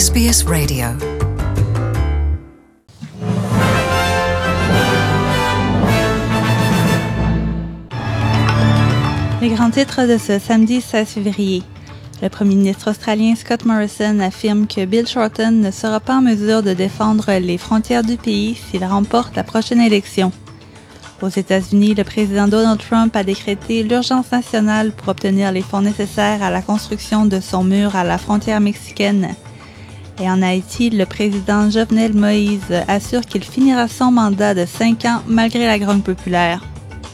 SBS Radio. Les grands titres de ce samedi 16 février. Le premier ministre australien Scott Morrison affirme que Bill Shorten ne sera pas en mesure de défendre les frontières du pays s'il remporte la prochaine élection. Aux États-Unis, le président Donald Trump a décrété l'urgence nationale pour obtenir les fonds nécessaires à la construction de son mur à la frontière mexicaine. Et en Haïti, le président Jovenel Moïse assure qu'il finira son mandat de 5 ans malgré la grogne populaire.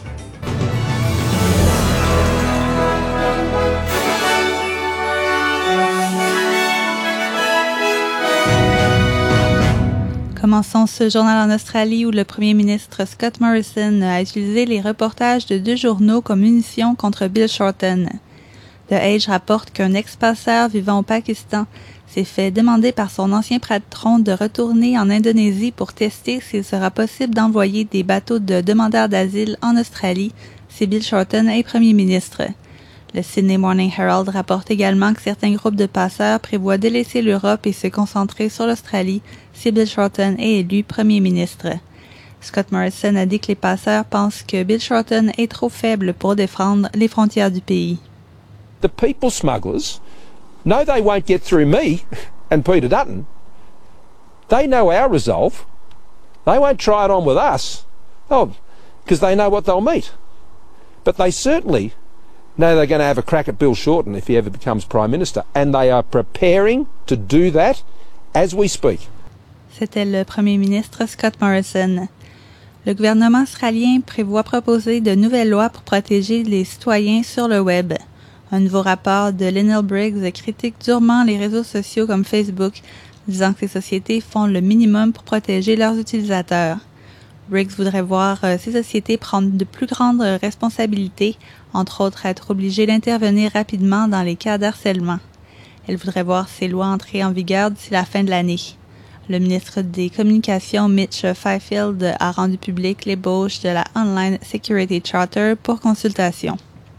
Commençons ce journal en Australie où le premier ministre Scott Morrison a utilisé les reportages de 2 journaux comme munition contre Bill Shorten. The Age rapporte qu'un ex-passeur vivant au Pakistan s'est fait demander par son ancien patron de retourner en Indonésie pour tester s'il sera possible d'envoyer des bateaux de demandeurs d'asile en Australie si Bill Shorten est premier ministre. Le Sydney Morning Herald rapporte également que certains groupes de passeurs prévoient délaisser l'Europe et se concentrer sur l'Australie si Bill Shorten est élu premier ministre. Scott Morrison a dit que les passeurs pensent que Bill Shorten est trop faible pour défendre les frontières du pays. The people smugglers know they won't get through me and Peter Dutton. They know our resolve. They won't try it on with us. Oh, because they know what they'll meet. But they certainly know they're going to have a crack at Bill Shorten if he ever becomes Prime Minister. And they are preparing to do that as we speak. C'était le premier ministre Scott Morrison. Le gouvernement australien prévoit proposer de nouvelles lois pour protéger les citoyens sur le web. Un nouveau rapport de Lynell Briggs critique durement les réseaux sociaux comme Facebook, disant que ces sociétés font le minimum pour protéger leurs utilisateurs. Briggs voudrait voir ces sociétés prendre de plus grandes responsabilités, entre autres être obligées d'intervenir rapidement dans les cas d'harcèlement. Elle voudrait voir ces lois entrer en vigueur d'ici la fin de l'année. Le ministre des Communications, Mitch Fifield, a rendu public l'ébauche de la Online Security Charter pour consultation.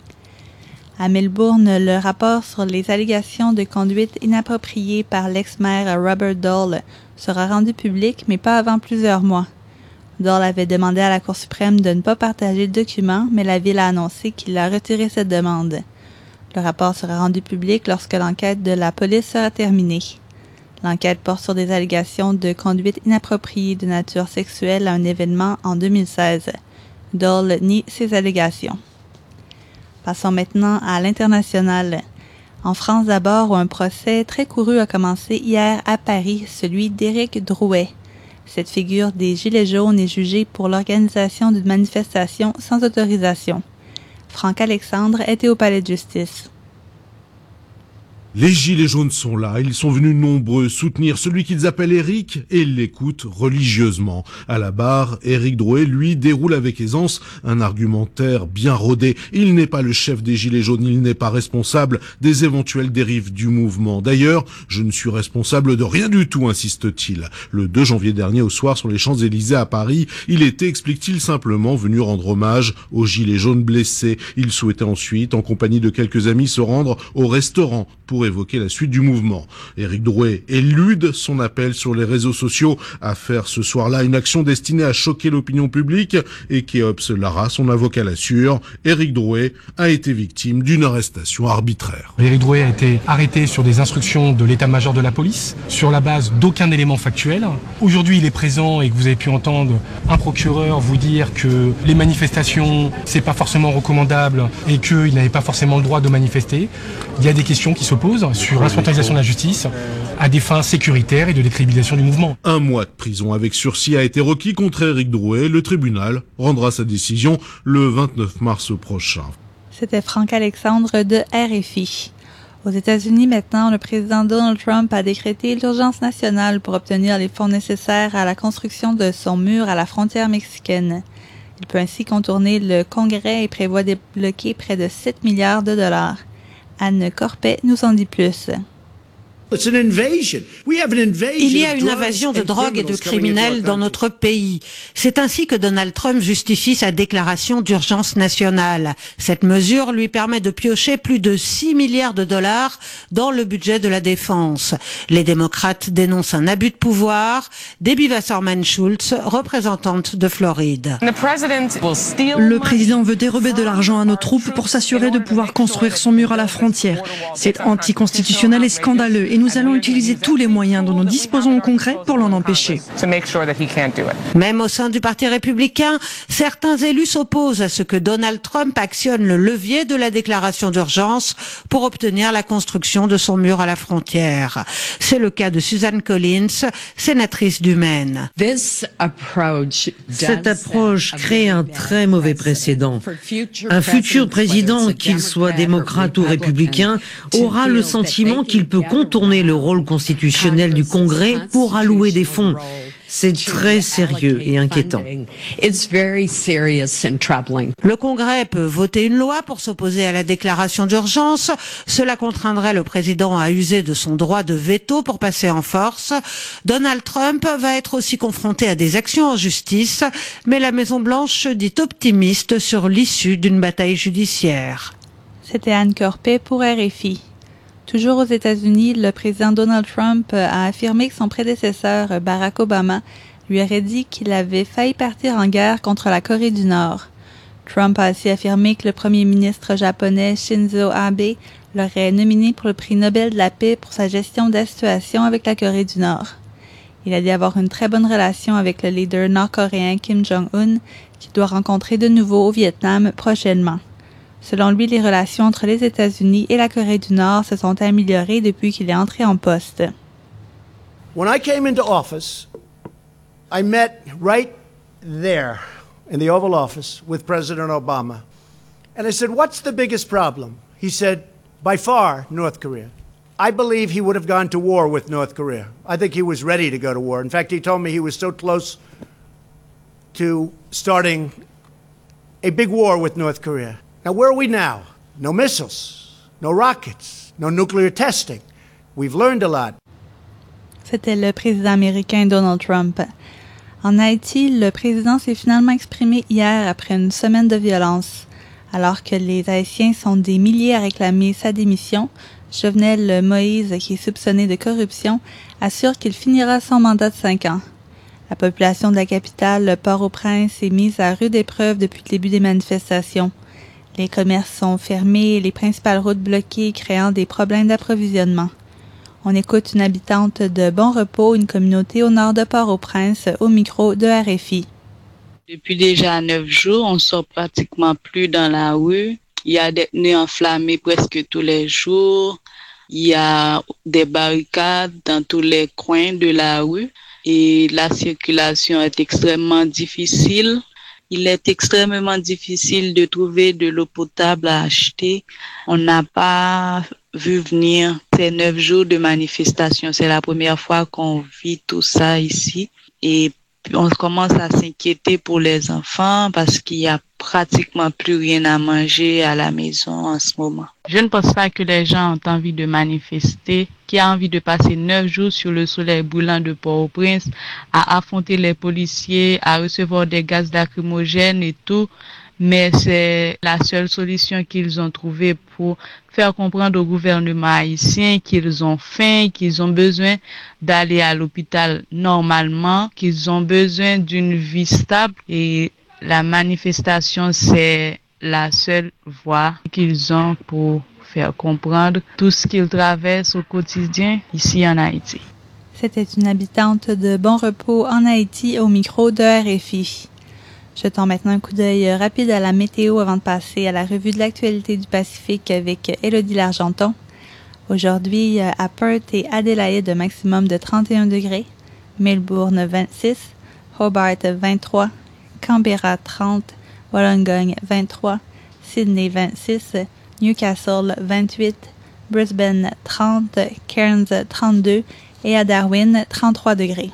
À Melbourne, le rapport sur les allégations de conduite inappropriée par l'ex-maire Robert Dole sera rendu public, mais pas avant plusieurs mois. Dole avait demandé à la Cour suprême de ne pas partager le document, mais la Ville a annoncé qu'il a retiré cette demande. Le rapport sera rendu public lorsque l'enquête de la police sera terminée. L'enquête porte sur des allégations de conduite inappropriée de nature sexuelle à un événement en 2016. Dole nie ces allégations. Passons maintenant à l'international. En France d'abord, où un procès très couru a commencé hier à Paris, celui d'Éric Drouet. Cette figure des Gilets jaunes est jugée pour l'organisation d'une manifestation sans autorisation. Franck Alexandre était au palais de justice. Les Gilets jaunes sont là, ils sont venus nombreux soutenir celui qu'ils appellent Éric et l'écoutent religieusement. À la barre, Éric Drouet, lui, déroule avec aisance un argumentaire bien rodé. Il n'est pas le chef des Gilets jaunes, il n'est pas responsable des éventuelles dérives du mouvement. D'ailleurs, je ne suis responsable de rien du tout, insiste-t-il. Le 2 janvier dernier, au soir, sur les Champs-Élysées à Paris, il était, explique-t-il, simplement venu rendre hommage aux Gilets jaunes blessés. Il souhaitait ensuite, en compagnie de quelques amis, se rendre au restaurant pour évoquer la suite du mouvement. Éric Drouet élude son appel sur les réseaux sociaux à faire ce soir-là une action destinée à choquer l'opinion publique et Kéops Lara, son avocat, l'assure. Éric Drouet a été victime d'une arrestation arbitraire. Éric Drouet a été arrêté sur des instructions de l'état-major de la police, sur la base d'aucun élément factuel. Aujourd'hui, il est présent et que vous avez pu entendre un procureur vous dire que les manifestations, c'est pas forcément recommandable et qu'il n'avait pas forcément le droit de manifester. Il y a des questions qui se posent sur l'instrumentalisation de la justice à des fins sécuritaires et de décrédibilisation du mouvement. 1 mois de prison avec sursis a été requis contre Éric Drouet. Le tribunal rendra sa décision le 29 mars prochain. C'était Franck Alexandre de RFI. Aux États-Unis maintenant, le président Donald Trump a décrété l'urgence nationale pour obtenir les fonds nécessaires à la construction de son mur à la frontière mexicaine. Il peut ainsi contourner le Congrès et prévoit débloquer près de 7 milliards de dollars. Anne Corpet nous en dit plus. Il y a une invasion de drogue et de criminels dans notre pays. C'est ainsi que Donald Trump justifie sa déclaration d'urgence nationale. Cette mesure lui permet de piocher plus de 6 milliards de dollars dans le budget de la défense. Les démocrates dénoncent un abus de pouvoir. Debbie Wasserman-Schultz, représentante de Floride. Le président veut dérober de l'argent à nos troupes pour s'assurer de pouvoir construire son mur à la frontière. C'est anticonstitutionnel et scandaleux. Et nous allons utiliser tous les moyens dont nous disposons au Congrès pour l'en empêcher. Même au sein du Parti républicain, certains élus s'opposent à ce que Donald Trump actionne le levier de la déclaration d'urgence pour obtenir la construction de son mur à la frontière. C'est le cas de Susan Collins, sénatrice du Maine. Cette approche crée un très mauvais précédent. Un futur président, qu'il soit démocrate ou républicain, aura le sentiment qu'il peut contourner le rôle constitutionnel du Congrès pour allouer des fonds. C'est très sérieux et inquiétant. Le Congrès peut voter une loi pour s'opposer à la déclaration d'urgence. Cela contraindrait le président à user de son droit de veto pour passer en force. Donald Trump va être aussi confronté à des actions en justice, mais la Maison-Blanche se dit optimiste sur l'issue d'une bataille judiciaire. C'était Anne Corpet pour RFI. Toujours aux États-Unis, le président Donald Trump a affirmé que son prédécesseur, Barack Obama, lui aurait dit qu'il avait failli partir en guerre contre la Corée du Nord. Trump a aussi affirmé que le premier ministre japonais Shinzo Abe l'aurait nominé pour le prix Nobel de la paix pour sa gestion de la situation avec la Corée du Nord. Il a dit avoir une très bonne relation avec le leader nord-coréen Kim Jong-un, qu'il doit rencontrer de nouveau au Vietnam prochainement. Selon lui, les relations entre les États-Unis et la Corée du Nord se sont améliorées depuis qu'il est entré en poste. When I came into office, I met right there in the Oval Office with President Obama. And I said, "What's the biggest problem?" He said, "By far, North Korea." I believe he would have gone to war with North Korea. I think he was ready to go to war. In fact, he told me he was so close to starting a big war with North Korea. Now, where are we now? No missiles, no rockets, no nuclear testing. We've learned a lot. C'était le président américain Donald Trump. En Haïti, le président s'est finalement exprimé hier après une semaine de violence. Alors que les Haïtiens sont des milliers à réclamer sa démission, Jovenel Moïse, qui est soupçonné de corruption, assure qu'il finira son mandat de 5 ans. La population de la capitale, Port-au-Prince, est mise à rude épreuve depuis le début des manifestations. Les commerces sont fermés et les principales routes bloquées, créant des problèmes d'approvisionnement. On écoute une habitante de Bon Repos, une communauté au nord de Port-au-Prince, au micro de RFI. Depuis déjà 9 jours, on sort pratiquement plus dans la rue. Il y a des pneus enflammés presque tous les jours. Il y a des barricades dans tous les coins de la rue et la circulation est extrêmement difficile. Il est extrêmement difficile de trouver de l'eau potable à acheter. On n'a pas vu venir ces 9 jours de manifestation. C'est la première fois qu'on vit tout ça ici. Et on commence à s'inquiéter pour les enfants parce qu'il y a pratiquement plus rien à manger à la maison en ce moment. Je ne pense pas que les gens ont envie de manifester, qui a envie de passer 9 jours sur le soleil brûlant de Port-au-Prince, à affronter les policiers, à recevoir des gaz lacrymogènes et tout. Mais c'est la seule solution qu'ils ont trouvée pour faire comprendre au gouvernement haïtien qu'ils ont faim, qu'ils ont besoin d'aller à l'hôpital normalement, qu'ils ont besoin d'une vie stable. Et la manifestation, c'est la seule voie qu'ils ont pour faire comprendre tout ce qu'ils traversent au quotidien ici en Haïti. C'était une habitante de Bon Repos en Haïti au micro de RFI. Jetons maintenant un coup d'œil rapide à la météo avant de passer à la revue de l'actualité du Pacifique avec Élodie Largenton. Aujourd'hui, à Perth et Adélaïde, maximum de 31 degrés, Melbourne 26, Hobart 23, Canberra 30, Wollongong 23, Sydney 26, Newcastle 28, Brisbane 30, Cairns 32 et à Darwin 33 degrés.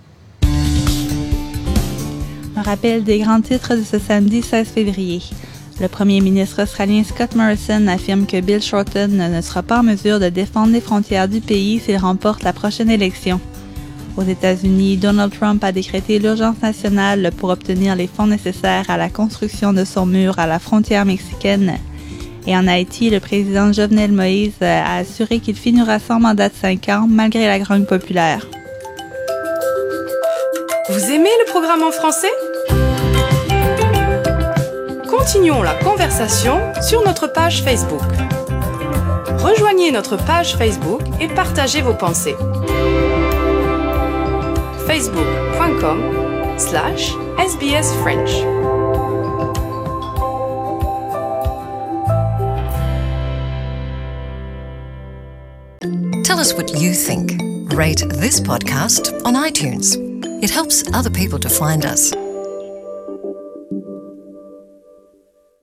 Un rappel des grands titres de ce samedi 16 février. Le premier ministre australien Scott Morrison affirme que Bill Shorten ne sera pas en mesure de défendre les frontières du pays s'il remporte la prochaine élection. Aux États-Unis, Donald Trump a décrété l'urgence nationale pour obtenir les fonds nécessaires à la construction de son mur à la frontière mexicaine. Et en Haïti, le président Jovenel Moïse a assuré qu'il finira son mandat de 5 ans malgré la grogne populaire. Vous aimez le programme en français? Continuons la conversation sur notre page Facebook. Rejoignez notre page Facebook et partagez vos pensées. facebook.com/SBS French. Tell us what you think. Rate this podcast on iTunes. It helps other people to find us.